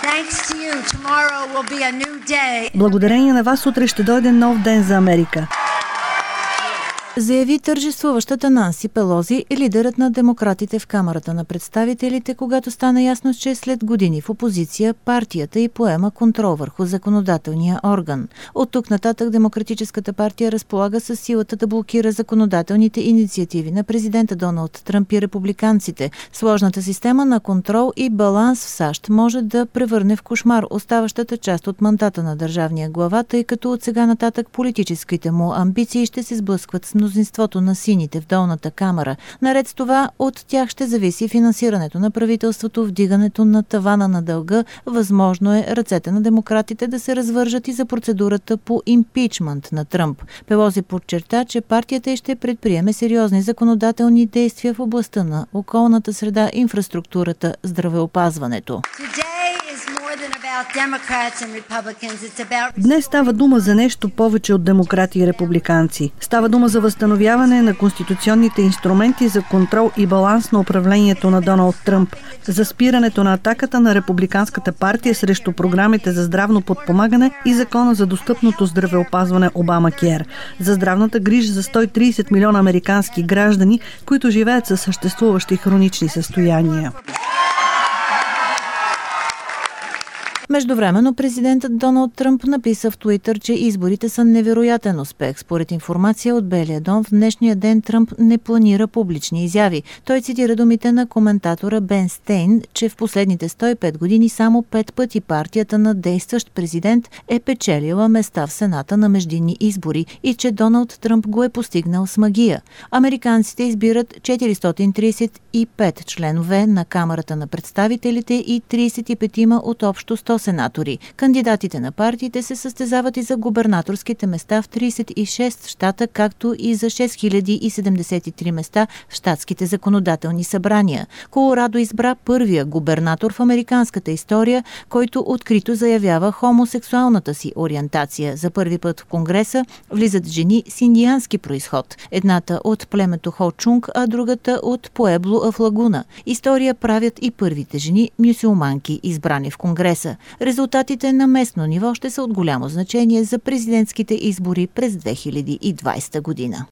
Благодарение на вас утре ще дойде нов ден за Америка. Заяви тържествуващата Нанси Пелози и лидерът на демократите в Камарата на представителите, когато стана ясно, че след години в опозиция партията й поема контрол върху законодателния орган. От тук нататък Демократическата партия разполага със силата да блокира законодателните инициативи на президента Доналд Тръмп и републиканците. Сложната система на контрол и баланс в САЩ може да превърне в кошмар оставащата част от мандата на държавния глава, тъй като от сега нататък политическите му амбиции ще се сблъскват с мнозинството на сините в долната камара. Наред с това, от тях ще зависи финансирането на правителството, вдигането на тавана на дълга. Възможно е ръцете на демократите да се развържат и за процедурата по импичмент на Тръмп. Пелози подчерта, че партията ще предприеме сериозни законодателни действия в областта на околната среда, инфраструктурата, здравеопазването. Днес става дума за нещо повече от демократи и републиканци. Става дума за възстановяване на конституционните инструменти за контрол и баланс на управлението на Доналд Тръмп, за спирането на атаката на републиканската партия срещу програмите за здравно подпомагане и закона за достъпното здравеопазване Обамакер, за здравната грижа за 130 милиона американски граждани, които живеят със съществуващи хронични състояния. Междувременно президентът Доналд Тръмп написа в Туитър, че изборите са невероятен успех. Според информация от Белия дом, в днешния ден Тръмп не планира публични изяви. Той цитира думите на коментатора Бен Стейн, че в последните 105 години само 5 пъти партията на действащ президент е печелила места в Сената на междинни избори и че Доналд Тръмп го е постигнал с магия. Американците избират 435 членове на Камарата на представителите и 35 от общо 100 сенатори. Кандидатите на партиите се състезават и за губернаторските места в 36 щата, както и за 6073 места в щатските законодателни събрания. Колорадо избра първия губернатор в американската история, който открито заявява хомосексуалната си ориентация. За първи път в Конгреса влизат жени с индиански произход. Едната от племето Хо-Чунг, а другата от Пуебло в Лагуна. История правят и първите жени мюсюлманки, избрани в Конгреса. Резултатите на местно ниво ще са от голямо значение за президентските избори през 2020 година.